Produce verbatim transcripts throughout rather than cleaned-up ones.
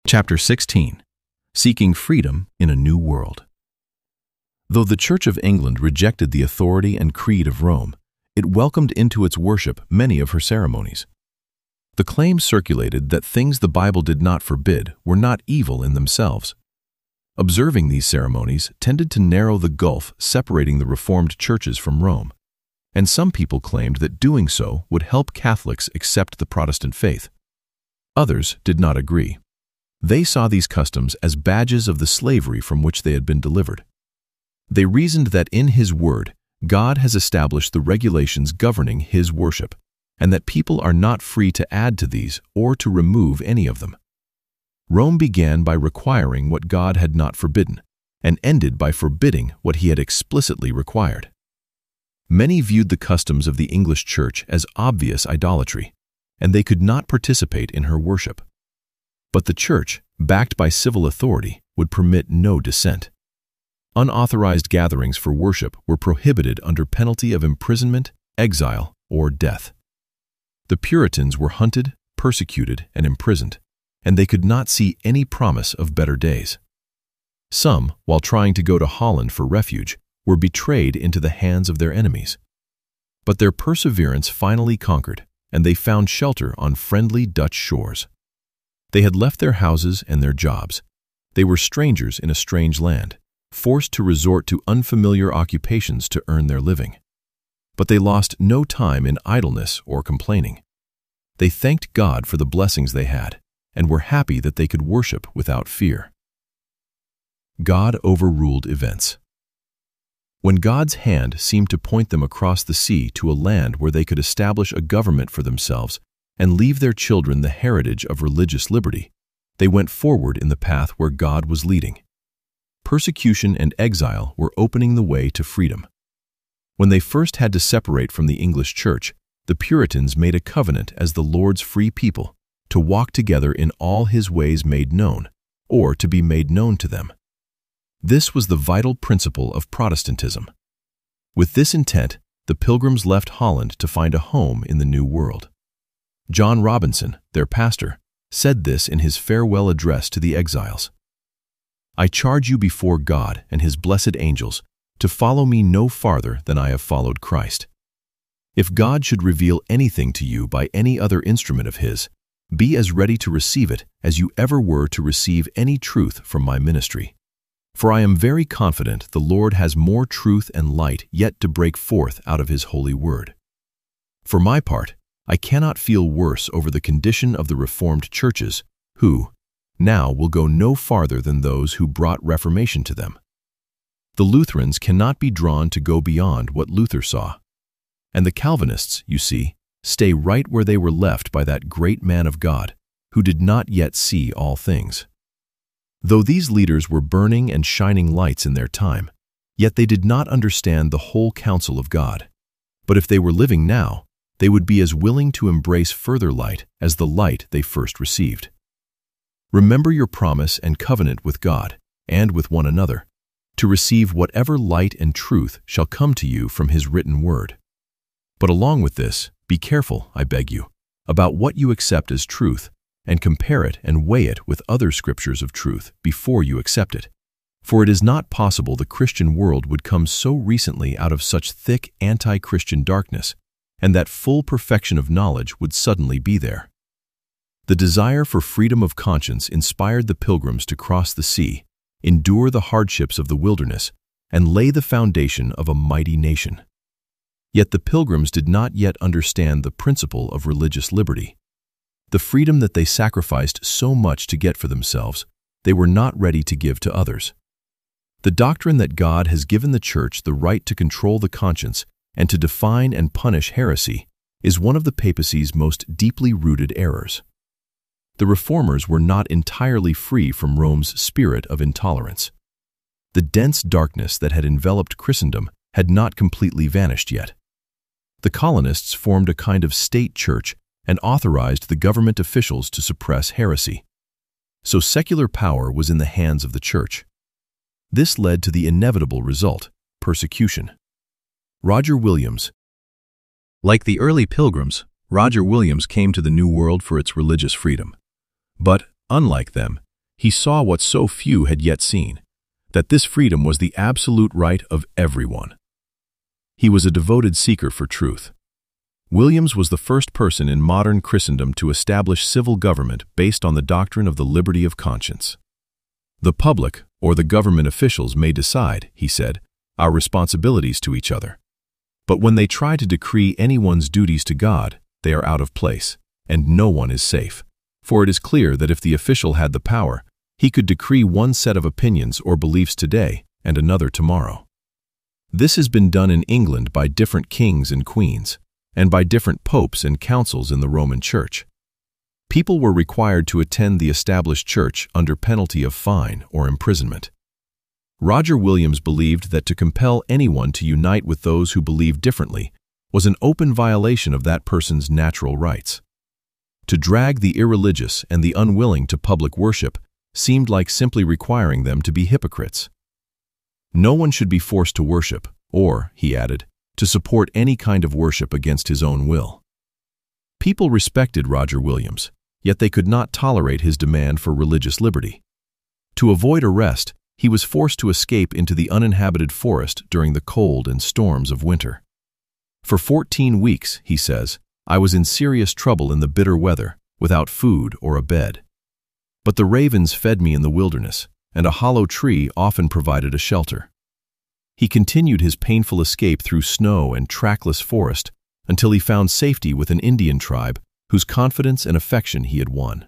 Chapter sixteen. Seeking Freedom in a New World. Though the Church of England rejected the authority and creed of Rome, it welcomed into its worship many of her ceremonies. The claim circulated that things the Bible did not forbid were not evil in themselves. Observing these ceremonies tended to narrow the gulf separating the Reformed churches from Rome, and some people claimed that doing so would help Catholics accept the Protestant faith. Others did not agree. They saw these customs as badges of the slavery from which they had been delivered. They reasoned that in His Word, God has established the regulations governing His worship, and that people are not free to add to these or to remove any of them. Rome began by requiring what God had not forbidden, and ended by forbidding what He had explicitly required. Many viewed the customs of the English Church as obvious idolatry, and they could not participate in her worship. But the Church, backed by civil authority, would permit no dissent. Unauthorized gatherings for worship were prohibited under penalty of imprisonment, exile, or death. The Puritans were hunted, persecuted, and imprisoned, and they could not see any promise of better days. Some, while trying to go to Holland for refuge, were betrayed into the hands of their enemies. But their perseverance finally conquered, and they found shelter on friendly Dutch shores. They had left their houses and their jobs. They were strangers in a strange land, forced to resort to unfamiliar occupations to earn their living. But they lost no time in idleness or complaining. They thanked God for the blessings they had, and were happy that they could worship without fear. God overruled events. When God's hand seemed to point them across the sea to a land where they could establish a government for themselves and leave their children the heritage of religious liberty, they went forward in the path where God was leading. Persecution and exile were opening the way to freedom. When they first had to separate from the English Church, the Puritans made a covenant as the Lord's free people to walk together in all His ways made known, or to be made known to them. This was the vital principle of Protestantism. With this intent, the Pilgrims left Holland to find a home in the New World. John Robinson, their pastor, said this in his farewell address to the exiles. "I charge you before God and His blessed angels to follow me no farther than I have followed Christ. If God should reveal anything to you by any other instrument of His, be as ready to receive it as you ever were to receive any truth from my ministry. For I am very confident the Lord has more truth and light yet to break forth out of His holy word. For my part, I cannot feel worse over the condition of the Reformed churches, who now will go no farther than those who brought reformation to them. The Lutherans cannot be drawn to go beyond what Luther saw. And the Calvinists, you see, stay right where they were left by that great man of God, who did not yet see all things. Though these leaders were burning and shining lights in their time, yet they did not understand the whole counsel of God. But if they were living now, they would be as willing to embrace further light as the light they first received. Remember your promise and covenant with God, and with one another, to receive whatever light and truth shall come to you from His written word. But along with this, be careful, I beg you, about what you accept as truth, and compare it and weigh it with other scriptures of truth before you accept it. For it is not possible the Christian world would come so recently out of such thick anti-Christian darkness, and that full perfection of knowledge would suddenly be there. The desire for freedom of conscience inspired the Pilgrims to cross the sea, endure the hardships of the wilderness, and lay the foundation of a mighty nation. Yet the Pilgrims did not yet understand the principle of religious liberty. The freedom that they sacrificed so much to get for themselves, they were not ready to give to others. The doctrine that God has given the Church the right to control the conscience and to define and punish heresy is one of the papacy's most deeply rooted errors. The Reformers were not entirely free from Rome's spirit of intolerance. The dense darkness that had enveloped Christendom had not completely vanished yet. The colonists formed a kind of state church and authorized the government officials to suppress heresy. So secular power was in the hands of the Church. This led to the inevitable result, persecution. Roger Williams. Like the early Pilgrims, Roger Williams came to the New World for its religious freedom. But, unlike them, he saw what so few had yet seen, that this freedom was the absolute right of everyone. He was a devoted seeker for truth. Williams was the first person in modern Christendom to establish civil government based on the doctrine of the liberty of conscience. The public, or the government officials, may decide, he said, our responsibilities to each other. But when they try to decree anyone's duties to God, they are out of place, and no one is safe. For it is clear that if the official had the power, he could decree one set of opinions or beliefs today and another tomorrow. This has been done in England by different kings and queens, and by different popes and councils in the Roman Church. People were required to attend the established church under penalty of fine or imprisonment. Roger Williams believed that to compel anyone to unite with those who believed differently was an open violation of that person's natural rights. To drag the irreligious and the unwilling to public worship seemed like simply requiring them to be hypocrites. No one should be forced to worship, or, he added, to support any kind of worship against his own will. People respected Roger Williams, yet they could not tolerate his demand for religious liberty. To avoid arrest, he was forced to escape into the uninhabited forest during the cold and storms of winter. For fourteen weeks, he says, I was in serious trouble in the bitter weather, without food or a bed. But the ravens fed me in the wilderness, and a hollow tree often provided a shelter. He continued his painful escape through snow and trackless forest until he found safety with an Indian tribe whose confidence and affection he had won.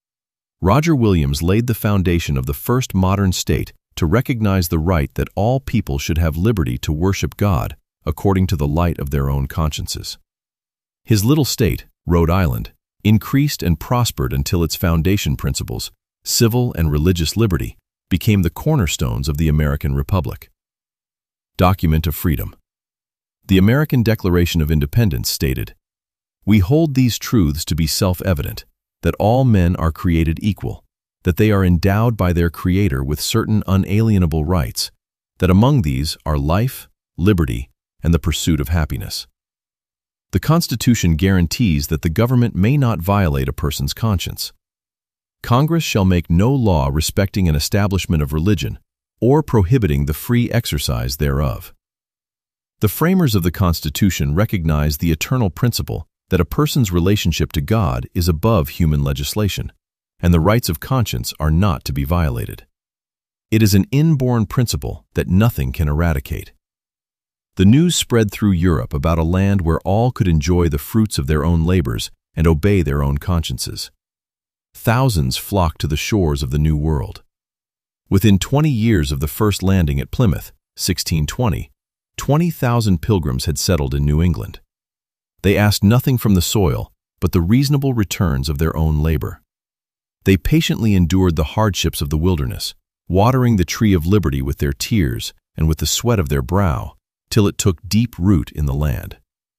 Roger Williams laid the foundation of the first modern state to recognize the right that all people should have liberty to worship God according to the light of their own consciences. His little state, Rhode Island, increased and prospered until its foundation principles, civil and religious liberty, became the cornerstones of the American Republic. Document of Freedom. The American Declaration of Independence stated, "We hold these truths to be self-evident, that all men are created equal, that they are endowed by their Creator with certain unalienable rights, that among these are life, liberty, and the pursuit of happiness." The Constitution guarantees that the government may not violate a person's conscience. Congress shall make no law respecting an establishment of religion or prohibiting the free exercise thereof. The framers of the Constitution recognize the eternal principle that a person's relationship to God is above human legislation, and the rights of conscience are not to be violated. It is an inborn principle that nothing can eradicate. The news spread through Europe about a land where all could enjoy the fruits of their own labors and obey their own consciences. Thousands flocked to the shores of the New World. Within twenty years of the first landing at Plymouth, sixteen twenty, twenty thousand pilgrims had settled in New England. They asked nothing from the soil but the reasonable returns of their own labor. They patiently endured the hardships of the wilderness, watering the tree of liberty with their tears and with the sweat of their brow, till it took deep root in the land.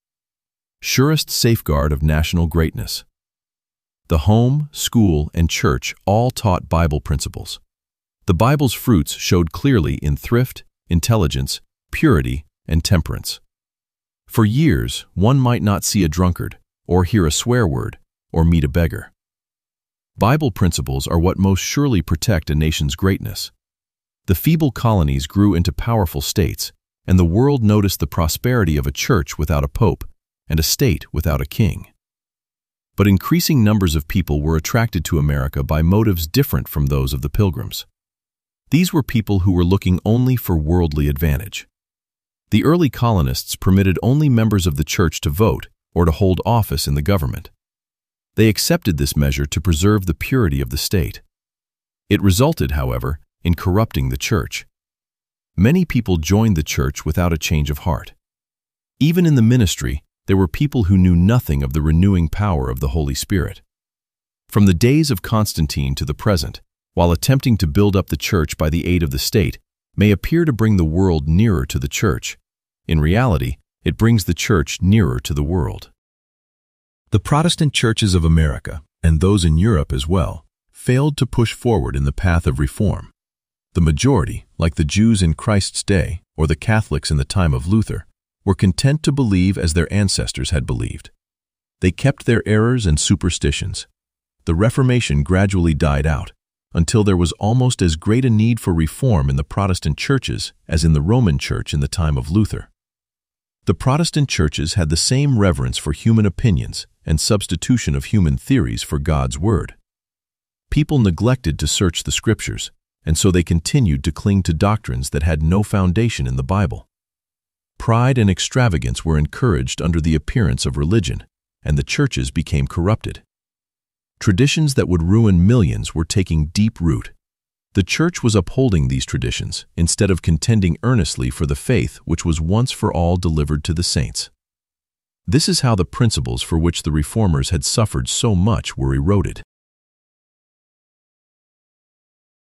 Surest safeguard of national greatness. The home, school, and church all taught Bible principles. The Bible's fruits showed clearly in thrift, intelligence, purity, and temperance. For years, one might not see a drunkard, or hear a swear word, or meet a beggar. Bible principles are what most surely protect a nation's greatness. The feeble colonies grew into powerful states, and the world noticed the prosperity of a church without a pope and a state without a king. But increasing numbers of people were attracted to America by motives different from those of the Pilgrims. These were people who were looking only for worldly advantage. The early colonists permitted only members of the church to vote or to hold office in the government. They accepted this measure to preserve the purity of the state. It resulted, however, in corrupting the church. Many people joined the church without a change of heart. Even in the ministry, there were people who knew nothing of the renewing power of the Holy Spirit. From the days of Constantine to the present, while attempting to build up the church by the aid of the state, may appear to bring the world nearer to the church. In reality, it brings the church nearer to the world. The Protestant churches of America, and those in Europe as well, failed to push forward in the path of reform. The majority, like the Jews in Christ's day or the Catholics in the time of Luther, were content to believe as their ancestors had believed. They kept their errors and superstitions. The Reformation gradually died out, until there was almost as great a need for reform in the Protestant churches as in the Roman Church in the time of Luther. The Protestant churches had the same reverence for human opinions and substitution of human theories for God's Word. People neglected to search the Scriptures, and so they continued to cling to doctrines that had no foundation in the Bible. Pride and extravagance were encouraged under the appearance of religion, and the churches became corrupted. Traditions that would ruin millions were taking deep root. The church was upholding these traditions instead of contending earnestly for the faith which was once for all delivered to the saints. This is how the principles for which the reformers had suffered so much were eroded.